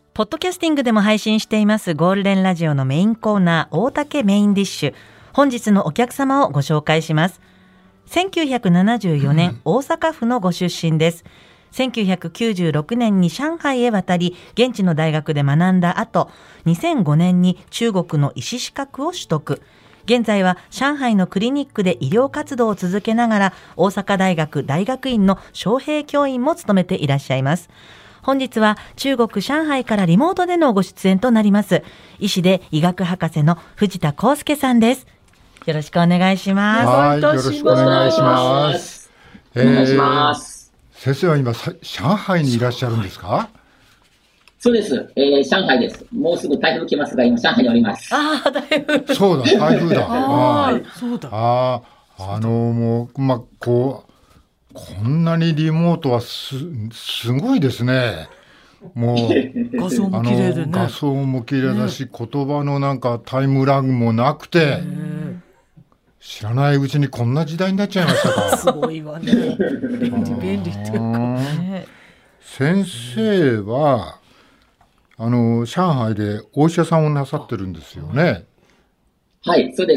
ポッドキャスティングでも配信していますゴールデンラジオのメインコーナー、大竹メインディッシュ。本日のお客様をご紹介します。1974年、大阪府のご出身です。1996年に上海へ渡り、現地の大学で学んだ後、2005年に中国の医師資格を取得。現在は上海のクリニックで医療活動を続けながら、大阪大学大学院の招聘教員も務めていらっしゃいます。本日は中国上海からリモートでのご出演となります。医師で医学博士の藤田康介さんです。よろしくお願いします。 はい、よろしくお願いします。 お願いします。 先生は今、上海にいらっしゃるんですか？ そうです。上海です。もうすぐ台風来ますが、今上海におります。 ああ、台風。 そうだ、台風だ。 そうだ。 もう、こんなにリモートはすごいですね。もう画像も綺麗でね。 画像も綺麗だし、言葉のなんかタイムラグもなくて、知らないうちにこんな時代になっちゃいましたか。 すごいわね。便利っていうかね。 先生は上海でお医者さんをなさってるんですよね。 はい、そうです。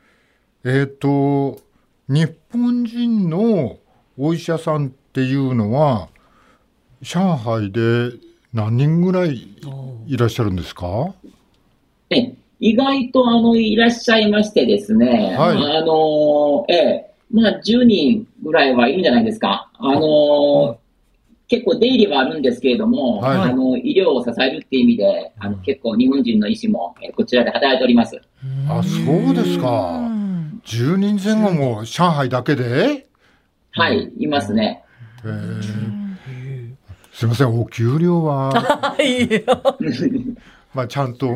日本人のお医者さんっていうのは上海で何人ぐらいいらっしゃるんですか？ 意外といらっしゃいましてですね、 はい、 10人ぐらいはいるんじゃないですか。結構出入りはあるんですけれども、 はい、 医療を支えるっていう意味で、結構日本人の医師も、こちらで働いております。 あ、そうですか。10人前後も上海だけで？ はい、いますね。 すいません、お給料はいいよ。 ちゃんと、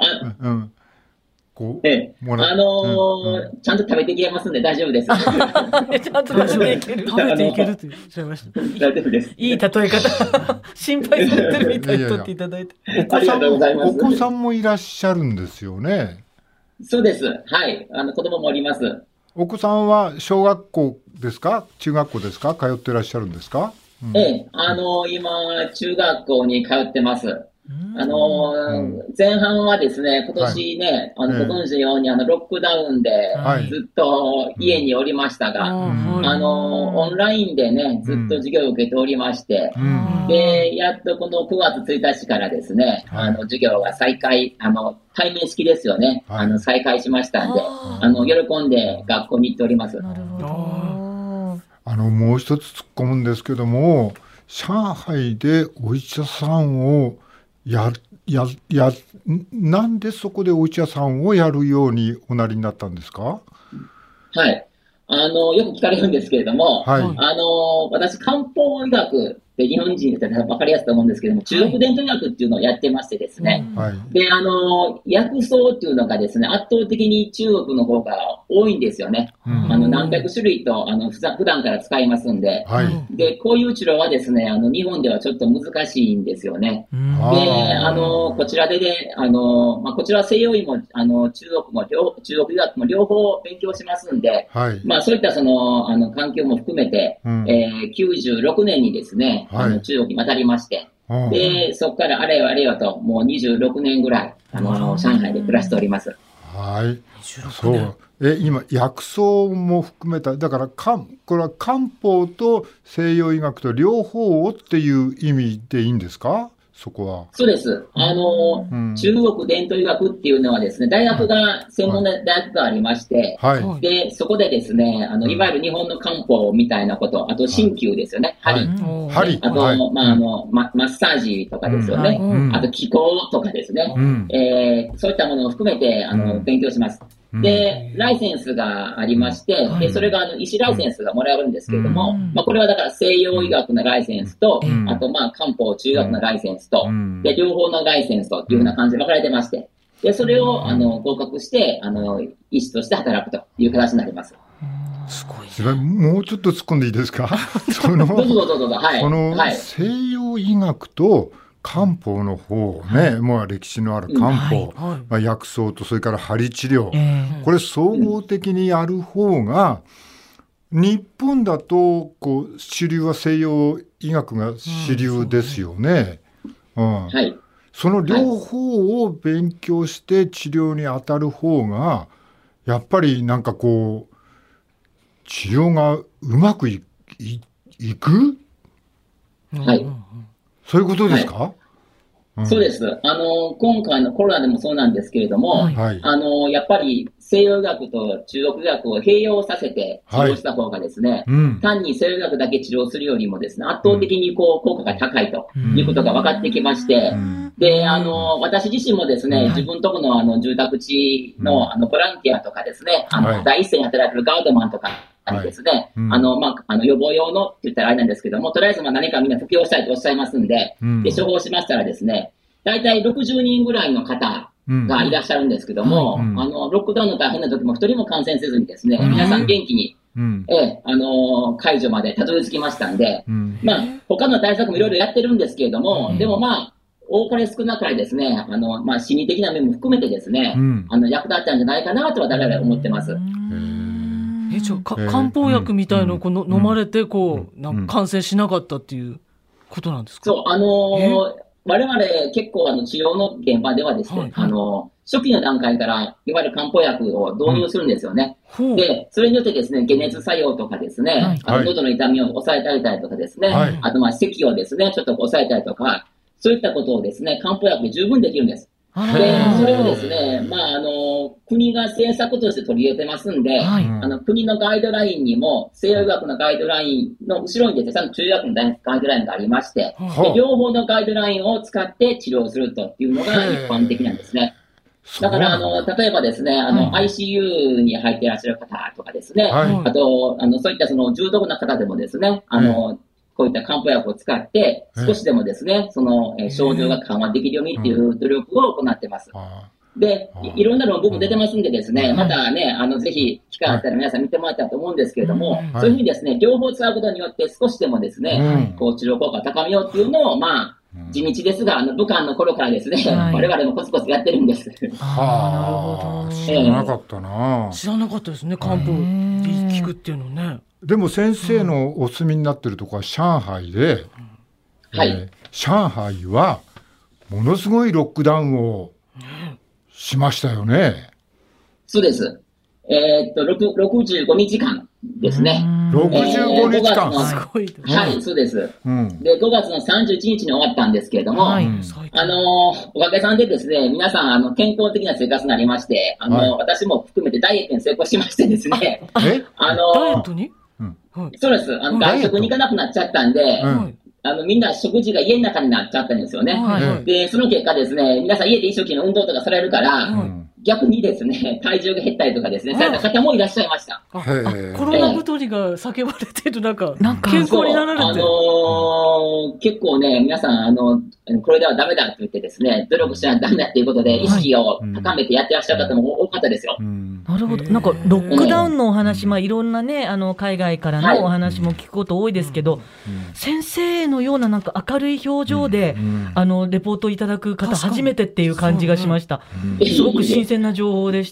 ちゃんと食べていけますんで大丈夫です。 ちゃんと食べていける。食べていけるって言っちゃいました。 大丈夫です。 いい例え方。心配されてるみたいに取っていただいて。 ありがとうございます。 お子さんもいらっしゃるんですよね。 そうです。はい。子供もおります。 お子さんは小学校ですか？中学校ですか？通ってらっしゃるんですか？ 今、中学校に通ってます。前半はですね、今年ね、ご存知のようにロックダウンでずっと家におりましたが、オンラインでね、ずっと授業を受けておりまして、で、やっとこの9月1日からですね、授業が再開、対面式ですよね、再開しましたんで、喜んで学校に行っております。 なるほど。 もう一つ突っ込むんですけども、上海でお医者さんをなんでそこでお医者さんをやるようにおなりになったんですか？ はい。よく聞かれるんですけれども、 はい、 私、漢方医学って日本人で分かりやすいと思うんですけども、中国伝統医学っていうのをやってましてですね、 はい、 で、薬草っていうのがですね、圧倒的に中国の方が多いんですよね。何百種類と普段から使いますんで、 はい、 で、こういう治療はですね、日本ではちょっと難しいんですよね。で、こちらでね、こちらは西洋医も、中国医学も両方勉強しますんで、 はい、 そういった環境も含めて、96年にですね、中国に渡りまして、で、そこからあれよあれよと、もう26年ぐらい、上海で暮らしております。 はい。そう。今、薬草も含めた、だから、これは漢方と西洋医学と両方をっていう意味でいいんですか？そこは。 そうです。中国伝統医学っていうのはですね、大学が、専門の大学がありまして、で、そこでですね、いわゆる日本の漢方みたいなこと、あと鍼灸ですよね、針。あと、マッサージとかですよね。あと気功とかですね。そういったものを含めて、勉強します。で、ライセンスがありまして、で、それが医師ライセンスがもらえるんですけれども、これはだから西洋医学のライセンスと、あと漢方中学のライセンスと、で、両方のライセンスとっていうふうな感じで分かれてまして、で、それを合格して、医師として働くという形になります。 すごい。もうちょっと突っ込んでいいですか？どうぞどうぞ。はい。 この西洋医学と漢方の方ね、もう歴史のある漢方、薬草とそれから針治療、これ総合的にやる方が、日本だと主流は西洋医学が主流ですよね。 その両方を勉強して治療に当たる方がやっぱりなんかこう治療がうまくいく、 はい、 そういうことですか？はい、 そうです。今回のコロナでもそうなんですけれども、はい、やっぱり西洋医学と中国医学を併用させて治療した方がですね、単に西洋医学だけ治療するよりもですね、圧倒的に効果が高いということが分かってきまして、で、私自身もですね、自分とこの住宅地のボランティアとかですね、第一線に働いているガードマンとか、ですね、予防用のって言ったらあれなんですけども、とりあえず何かみんな服用したいとおっしゃいますんで、で、処方しましたらですね、だいたい60人ぐらいの方がいらっしゃるんですけども、ロックダウンの大変な時も一人も感染せずにですね、皆さん元気に、解除までたどり着きましたんで、他の対策もいろいろやってるんですけれども、でも多かれ少なかれですね、心理的な面も含めてですね、役立ったんじゃないかなとは誰々思ってます。 じゃあ漢方薬みたいのを飲まれてなんか感染しなかったっていうことなんですか？ そう、我々結構治療の現場ではですね、初期の段階からいわゆる漢方薬を導入するんですよね。で、それによってですね、解熱作用とかですね、喉の痛みを抑えたりとかですね、あと咳をですね、ちょっと抑えたりとか、そういったことをですね、漢方薬で十分できるんです。で、それをですね、国が政策として取り入れてますんで、国のガイドラインにも、西洋医学のガイドラインの後ろにですね、ちゃんと中医学のガイドラインがありまして、で両方のガイドラインを使って治療するというのが一般的なんですね。だから、例えばですね、ICU に入っていらっしゃる方とかですね、あと、そういった重篤な方でもですね、こういった漢方薬を使って、少しでもですね、症状が緩和できるようにっていう努力を行ってます。で、いろんな論文も出てますんでですね、またね、ぜひ、機会あったら皆さん見てもらったらと思うんですけれども、そういうふうにですね、両方使うことによって少しでもですね、治療効果を高めようっていうのを、地道ですが、武漢の頃からですね、我々もコツコツやってるんです。 なるほど。 知らなかったな。 知らなかったですね、漢方効くっていうのね。 でも先生のお住みになってるところは上海で、上海はものすごいロックダウンをしましたよね。 そうです。65日間ですね。 65日間。 すごい。 はい、そうです。で、5月の31日に終わったんですけれども、おかげさんでですね、皆さん、健康的な生活になりまして、私も含めてダイエットに成功しましてですね。 ダイエットに？ そうです。外食に行かなくなっちゃったんで、みんな食事が家の中になっちゃったんですよね。で、その結果ですね、皆さん家で一生懸命運動とかされるから、逆にですね、体重が減ったりとかですね、された方もいらっしゃいました。 コロナ太りが叫ばれてる、なんか健康になられて結構ね、皆さん、これではダメだって言ってですね、努力しないとダメだっていうことで、意識を高めてやってらっしゃる方も多かったですよ。 なるほど。なんか、ロックダウンのお話、いろんなね、海外からのお話も聞くこと多いですけど、先生のようななんか明るい表情で、レポートいただく方、初めてっていう感じがしました。すごく新鮮な情報でした。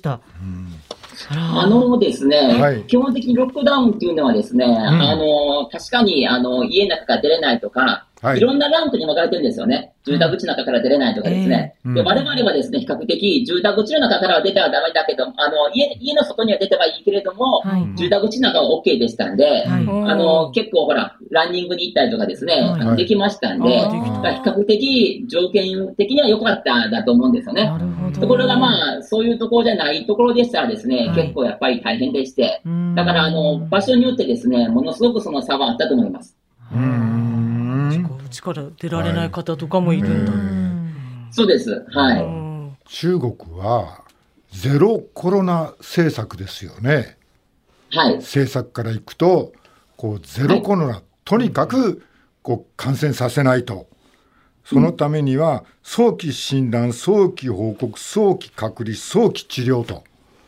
ですね、基本的にロックダウンっていうのはですね、確かに家の中から出れないとか、いろんなランクに分かれてるんですよね。住宅地の中から出れないとかですね。で、我々はですね、比較的住宅地の中からは出てはダメだけど、家の外には出てはいいけれども、住宅地の中は OK でしたんで、結構ほら、ランニングに行ったりとかですね、できましたんで、比較的条件的には良かったんだと思うんですよね。ところがそういうところじゃないところでしたらですね、結構やっぱり大変でして、だから場所によってですね、ものすごくその差はあったと思います。 うちから出られない方とかもいるんだ。 そうです。はい。 中国はゼロコロナ政策ですよね。 はい。 政策からいくと、ゼロコロナ、とにかく感染させないと。そのためには早期診断、早期報告、早期隔離、早期治療と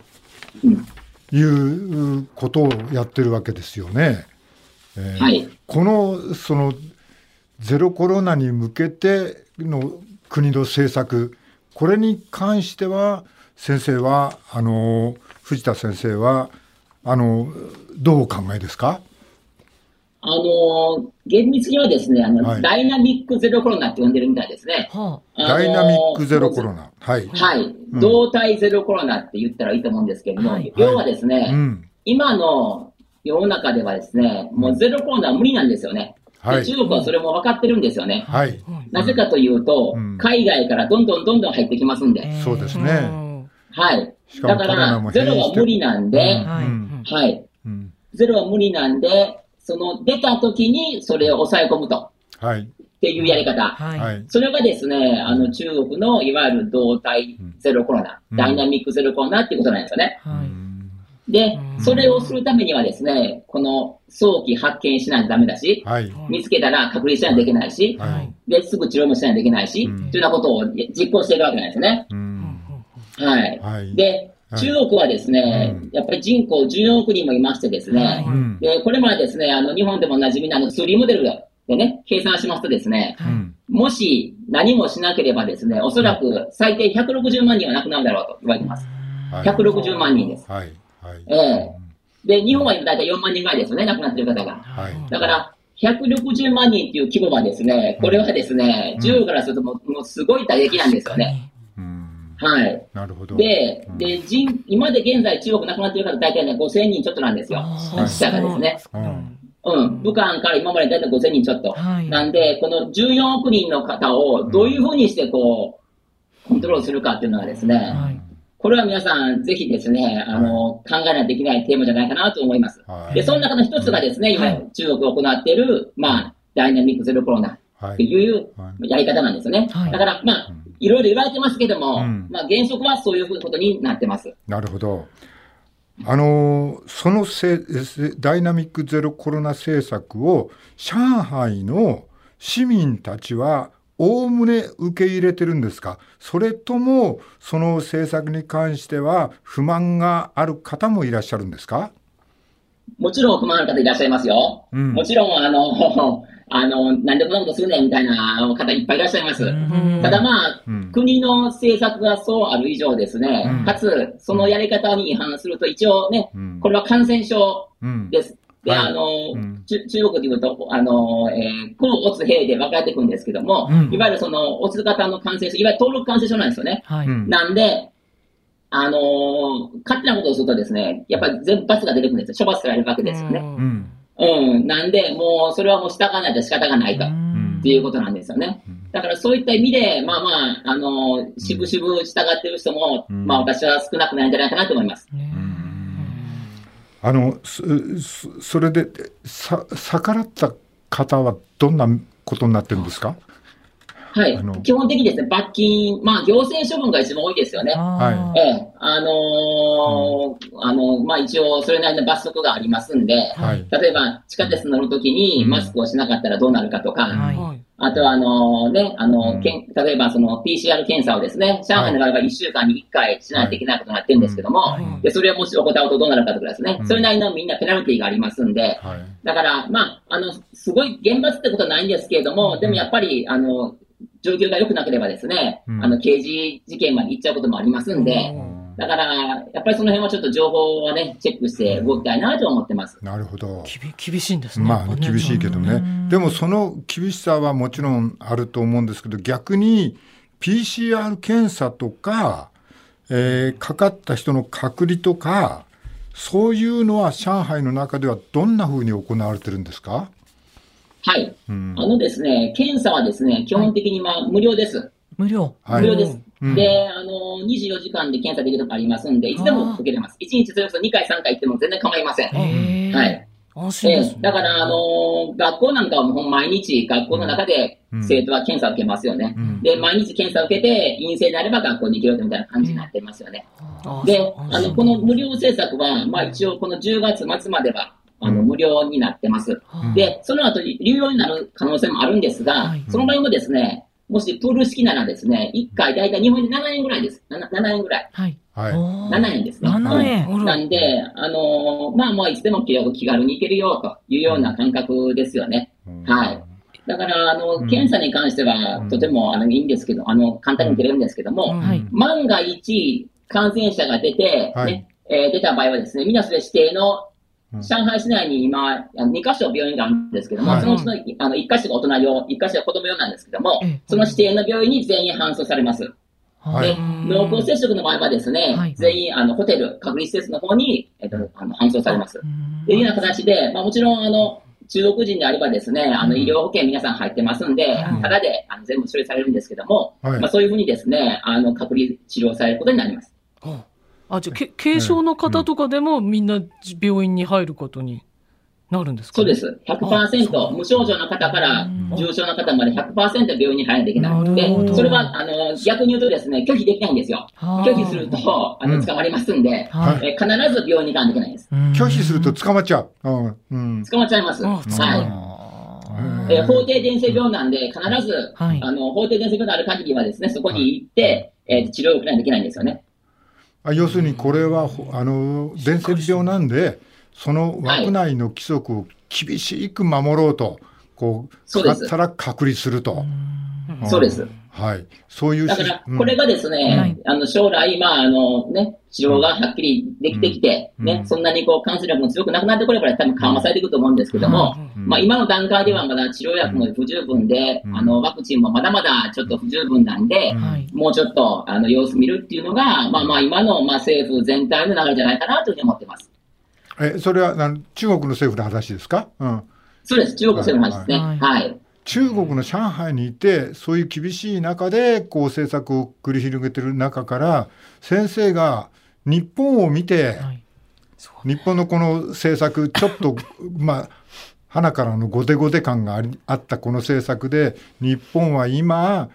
いうことをやってるわけですよね。このゼロコロナに向けての国の政策、これに関しては先生は藤田先生はどうお考えですか？ 厳密にはですね、ダイナミックゼロコロナって呼んでるみたいですね。 ダイナミックゼロコロナ。はい。 はい。動態ゼロコロナって言ったらいいと思うんですけれども、要はですね、今の世の中ではですね、もうゼロコロナは無理なんですよね。中国はそれも分かってるんですよね。なぜかというと、海外からどんどん入ってきますんで。 そうですね。 はい。だから、ゼロは無理なんで、はい。ゼロは無理なんで、出た時にそれを抑え込むと。はい。っていうやり方。はい。それがですね、中国のいわゆる動態ゼロコロナ、ダイナミックゼロコロナっていうことなんですよね。はい。で、それをするためにはですね、この早期発見しないとダメだし、はい、見つけたら隔離しないといけないし、はい、で、すぐ治療もしないといけないし、というようなことを実行しているわけなんですね。はい。はい。で、中国はですね、やっぱり人口14億人もいましてですね、で、これまでですね、日本でも馴染みの3モデルでね、計算しますとですね、もし何もしなければですね、おそらく最低160万人は亡くなるだろうと言われています。160万人です。はい。で、日本は今大体4万人ぐらいですよね、亡くなっている方が。だから、160万人っていう規模はですね、これはですね、中国からするともうすごい打撃なんですよね。はい。なるほど。で、今で現在中国亡くなっている方大体ね、5000人ちょっとなんですよ。死者がですね。武漢から今まで大体5000人ちょっと。なんで、この14億人の方をどういうふうにしてコントロールするかっていうのはですね、これは皆さんぜひですね、考えないといけないテーマじゃないかなと思います。で、その中の一つがですね、今中国が行っている、ダイナミックゼロコロナっていうやり方なんですよね。だから、いろいろ言われてますけども、原則はそういうことになってます。 なるほど。そのダイナミックゼロコロナ政策を上海の市民たちはおおむね受け入れてるんですか？それともその政策に関しては不満がある方もいらっしゃるんですか？ もちろん不満ある方いらっしゃいますよ。もちろんなんでこんなことするねんみたいな方いっぱいいらっしゃいます。ただ国の政策がそうある以上ですね、かつそのやり方に違反すると一応ね、これは感染症です。で、中国で言うと、抗オツ兵で分かれていくんですけども、いわゆるそのオツ型の感染症、いわゆる登録感染症なんですよね。なんで、勝手なことをするとですね、やっぱり全部罰が出てくるんですよ。処罰されるわけですよね。なんで、もう、それはもう従わないと仕方がないと、っていうことなんですよね。だからそういった意味で、しぶしぶ従っている人も、私は少なくないんじゃないかなと思います。 それで逆らった方はどんなことになってるんですか？ はい。基本的にですね、罰金、行政処分が一番多いですよね。一応、それなりの罰則がありますんで、例えば、地下鉄乗るときにマスクをしなかったらどうなるかとか、あとは、例えば、その PCR 検査をですね、上海の場合は1週間に1回しないといけないことになってるんですけども、で、それをもし怠るとどうなるかとかですね、それなりのみんなペナルティがありますんで、だから、すごい厳罰ってことはないんですけれども、でもやっぱり、状況が良くなければですね、刑事事件まで行っちゃうこともありますんで、だから、やっぱりその辺はちょっと情報はね、チェックして動きたいなと思ってます。 なるほど。 厳しいんですね。 厳しいけどね。でもその厳しさはもちろんあると思うんですけど、逆に PCR 検査とか、かかった人の隔離とか、そういうのは上海の中ではどんな風に行われてるんですか？ はい。ですね、検査はですね、基本的に無料です。 無料です。で、24時間で検査できるとこありますんで、いつでも受けれます。1日それこそ2回3回行っても全然構いません。はい。だから、学校なんかはもう毎日学校の中で生徒は検査を受けますよね。で、毎日検査を受けて陰性であれば学校に行けるみたいな感じになってますよね。で、この無料政策は、一応この10月末までは、無料になってます。で、その後、有料になる可能性もあるんですが、その場合もですね、もしプール式ならですね、1回だいたい日本で7円ぐらいです。7円ぐらい。7円ですね。 7円。 なんで、いつでも気軽に行けるよというような感覚ですよね。はい。だから、検査に関しては、とてもいいんですけど、簡単に受けれるんですけども、万が一感染者が出て、出た場合はですね、みんなそれ指定の上海市内に今、2カ所病院があるんですけども、そのうちの1カ所が大人用、1カ所が子供用なんですけども、その指定の病院に全員搬送されます。で、濃厚接触の場合はですね、全員ホテル、隔離施設の方に、搬送されます。というような形で、もちろん中国人であればですね、医療保険皆さん入ってますんで、ただで全部処理されるんですけども、そういうふうにですね、隔離治療されることになります。 じゃあ軽症の方とかでもみんな病院に入ることになるんですか？ そうです。100%、無症状の方から重症の方まで 100% 病院に入らないといけないので、それは逆に言うとですね、拒否できないんですよ。拒否すると捕まりますんで、必ず病院に行かないといけないです。 拒否すると捕まっちゃう。 捕まっちゃいます。法定伝染病なんで、必ず、法定伝染病のある限りはですね、そこに行って、治療を受けないといけないんですよね。 要するにこれは伝染病なんで、その枠内の規則を厳しく守ろうと、かかったら隔離すると。 そうです。 はい。そういう。 だから、これがですね、将来、治療がはっきりできてきて、そんなに感染力も強くなくなってくれば、多分緩和されていくと思うんですけども、今の段階ではまだ治療薬も不十分で、ワクチンもまだまだちょっと不十分なんで、もうちょっと、様子見るっていうのが、今の、政府全体の流れじゃないかなというふうに思ってます。 それは中国の政府の話ですか？ そうです。中国政府の話ですね。はい。 中国の上海にいて、そういう厳しい中で政策を繰り広げている中から、先生が日本を見て、日本のこの政策、ちょっと鼻からのゴテゴテ感があったこの政策で、日本は今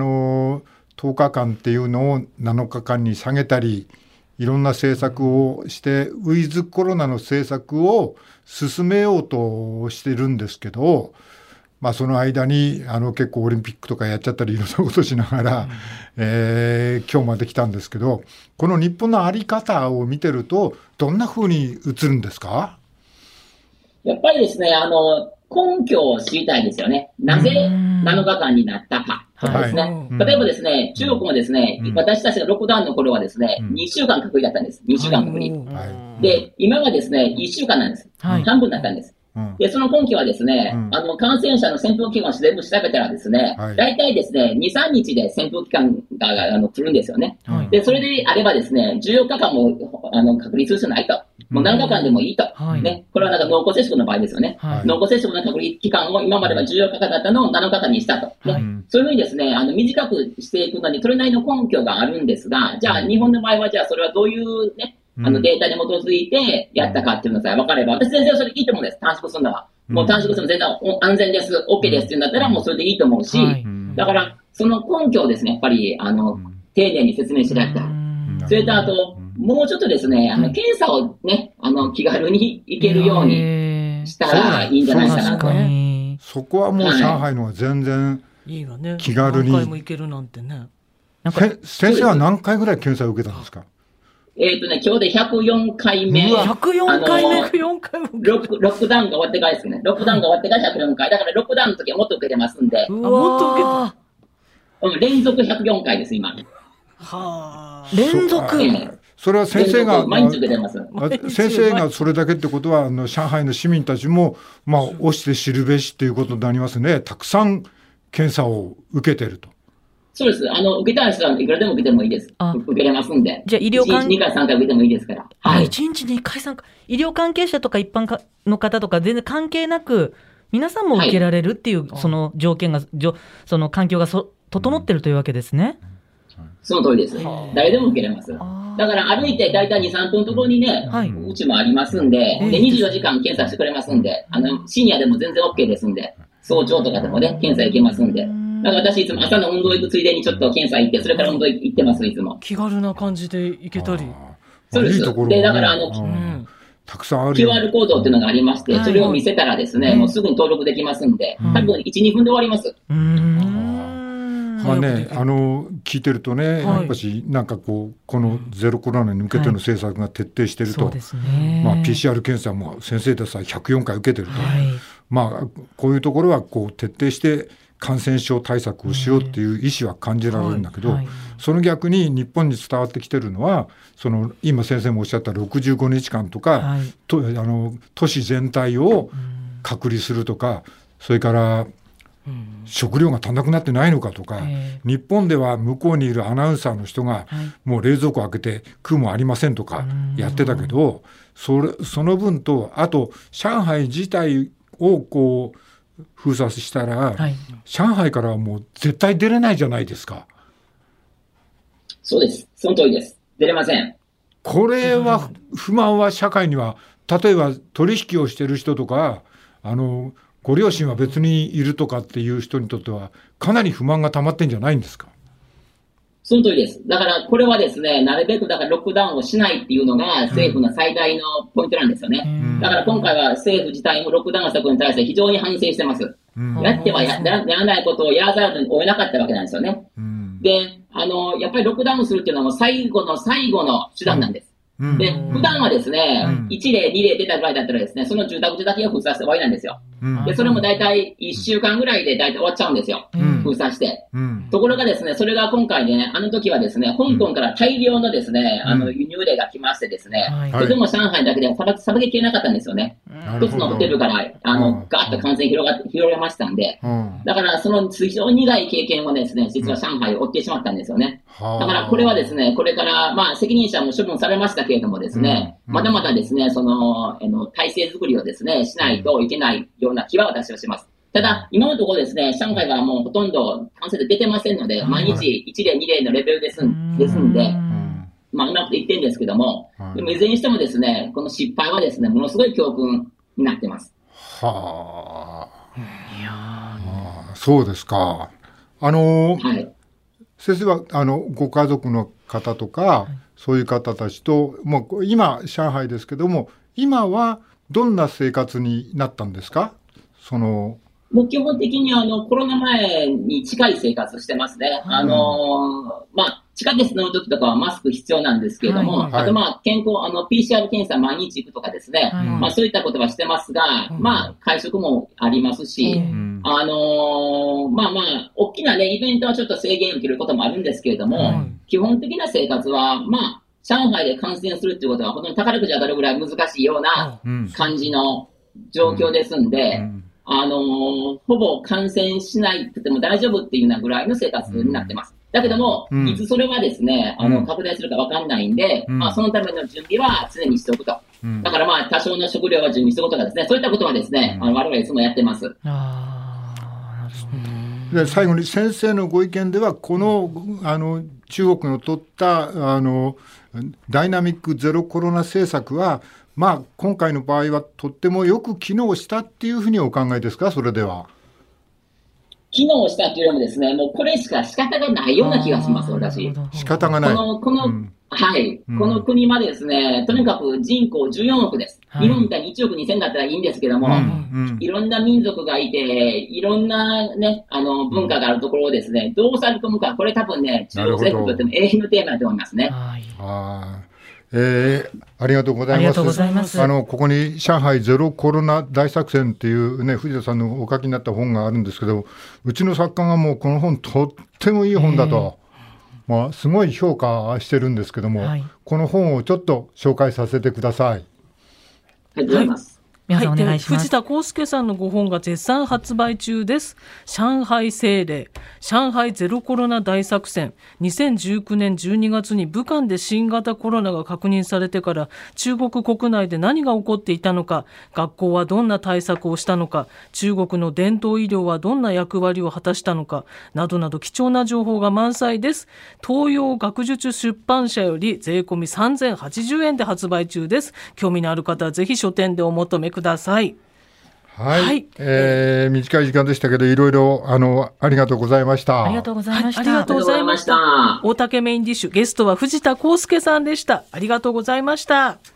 10日間っていうのを7日間に下げたり、いろんな政策をして、ウィズコロナの政策を進めようとしてるんですけど、その間に結構オリンピックとかやっちゃったりいろんなことしながら、今日まで来たんですけど、この日本の在り方を見てるとどんな風に映るんですか？ やっぱりですね、根拠を知りたいですよね。なぜ7日間になったかとかですね。例えばですね、中国もですね、私たちがロックダウンの頃はですね、2週間隔離だったんです。2週間隔離。で、今はですね、1週間なんです。半分だったんです。で、その根拠はですね、感染者の潜伏期間を全部調べたらですね、大体ですね、2、3日で潜伏期間が来るんですよね。で、それであればですね、14日間も隔離する必要ないと。もう7日間でもいいと。ね、これは濃厚接触の場合ですよね。濃厚接触の隔離期間を今までは14日間だったのを7日間にしたと。そういうふうにですね、短くしていくのにそれなりの根拠があるんですが、じゃあ日本の場合はじゃあそれはどういうね、データに基づいてやったかっていうのさえ分かれば、私全然それいいと思うんです。短縮するのは。もう短縮するの全然安全です、OK ですっていうんだったらもうそれでいいと思うし、だからその根拠をですね、やっぱり丁寧に説明していただきたい。それとあと、もうちょっとですね、検査をね、気軽に行けるようにしたらいいんじゃないかなと。 そこはもう上海のは全然気軽に。 何回も行けるなんてね。 先生は何回ぐらい検査を受けたんですか？ 今日で104回目。 104回目 ?104 回目ロックダウンが終わってからですね。ロックダウンが終わってから104回。だからロックダウンの時はもっと受けてますんで。 もっと受けた。連続104回です、今。 連続それは先生が、 毎日受けてます。 先生がそれだけってことは、上海の市民たちも、押して知るべしっていうことになりますね。たくさん検査を受けてると。 そうです。受けたい人はいくらでも受けてもいいです。受けれますんで。 じゃあ医療関係 1日2回3回受けてもいいですから。 はい。1日2回3回。医療関係者とか一般の方とか全然関係なく、皆さんも受けられるっていう、その条件が、その環境が整ってるというわけですね。 その通りです。誰でも受けれます。だから歩いて大体2、3分のところにね、うちもありますんで、で24時間検査してくれますんで、深夜でも全然 OK ですんで、早朝とかでもね、検査行けますんで。だから私いつも朝の運動行くついでにちょっと検査行って、それから運動行ってます、いつも。 気軽な感じで行けたり。 そうです。で、だからたくさんある QR コードっていうのがありまして、それを見せたらですね、もうすぐに登録できますんで、多分1、2分で終わります。 聞いてるとね、やっぱしなんかこのゼロコロナに向けての政策が徹底していると、PCR 検査も先生でさえ104回受けてると、こういうところは徹底して感染症対策をしようっていう意思は感じられるんだけど、その逆に日本に伝わってきてるのは今先生もおっしゃった65日間とか、都市全体を隔離するとか、それから食料が足んなくなってないのかとか、日本では向こうにいるアナウンサーの人がもう冷蔵庫開けて食うもありませんとかやってたけど、その分と、あと上海自体をこう封鎖したら、上海からはもう絶対出れないじゃないですか。 そうです。その通りです。出れません。 これは不満は社会には、例えば取引をしている人とか、ご両親は別にいるとかっていう人にとってはかなり不満が溜まってんじゃないんですか。 その通りです。だからこれはですね、なるべくだからロックダウンをしないっていうのが政府の最大のポイントなんですよね。だから今回は政府自体もロックダウン策に対して非常に反省してます。やってはやらないことをやらざるを得なかったわけなんですよね。で、やっぱりロックダウンするっていうのは最後の最後の手段なんです。で、普段はですね、1例、2例出たぐらいだったらですね、その住宅地だけを封鎖して終わりなんですよ。で、それも大体1週間ぐらいで大体終わっちゃうんですよ。封鎖して。ところがですね、それが今回ね、あの時はですね、香港から大量のですね、輸入例が来ましてですね、とても上海だけではさばききれなかったんですよね。一つのホテルから、ガーッと感染広げましたんで、だからその非常に苦い経験をですね、実は上海を負ってしまったんですよね。だからこれはですね、これから、責任者も処分されましたけれどもですね、まだまだですね、体制作りをですね、しないといけないような気は私はします。ただ、今のところですね、上海はもうほとんど感染者出てませんので、毎日1例、2例のレベルですんで、うまくいってるんですけども、でもいずれにしてもですね、この失敗はですね、ものすごい教訓になってます。 そうですか。先生はご家族の方とか、そういう方たちと、もう今上海ですけども、今はどんな生活になったんですか？ もう基本的にコロナ前に近い生活してますね。地下鉄乗るときとかはマスク必要なんですけれども、あと健康、PCR 検査毎日行くとかですね、そういったことはしてますが、会食もありますし、大きなね、イベントはちょっと制限を受けることもあるんですけれども、基本的な生活は、上海で感染するっていうことは、本当に宝くじ当たるぐらい難しいような感じの状況ですんで、ほぼ感染しないくても大丈夫っていうようなぐらいの生活になってます。だけども、いつそれはですね、拡大するかわかんないんで、そのための準備は常にしておくと。だから多少の食料は準備することがですね、そういったことはですね、我々いつもやってます。 で、最後に先生のご意見では、この、中国の取った、ダイナミックゼロコロナ政策は、今回の場合はとってもよく機能したっていうふうにお考えですか？それでは。 機能したというよりもですね、もうこれしか仕方がないような気がします、私。 仕方がない。 この国はですね、とにかく人口14億です。日本みたいに1億2000だったらいいんですけども、いろんな民族がいて、いろんなね、文化があるところをですね、どうされ込むか、これ多分ね、中国政府にとっても永遠のテーマだと思いますね。 ありがとうございます。ここに上海ゼロコロナ大作戦っていうね、藤田さんのお書きになった本があるんですけど、うちの作家がもうこの本とってもいい本だと、すごい評価してるんですけども、この本をちょっと紹介させてください。 ありがとうございます。 はい、で藤田康介さんのご本が絶賛発売中です。上海政令、上海ゼロコロナ大作戦。2019年12月に武漢で新型コロナが確認されてから中国国内で何が起こっていたのか、学校はどんな対策をしたのか、中国の伝統医療はどんな役割を果たしたのか、などなど貴重な情報が満載です。東洋学術出版社より税込み3080円で発売中です。興味のある方はぜひ書店でお求めください。 短い時間でしたけど、いろいろありがとうございました。 ありがとうございました。 ありがとうございました。大竹メインディッシュ、ゲストは藤田康介さんでした。ありがとうございました。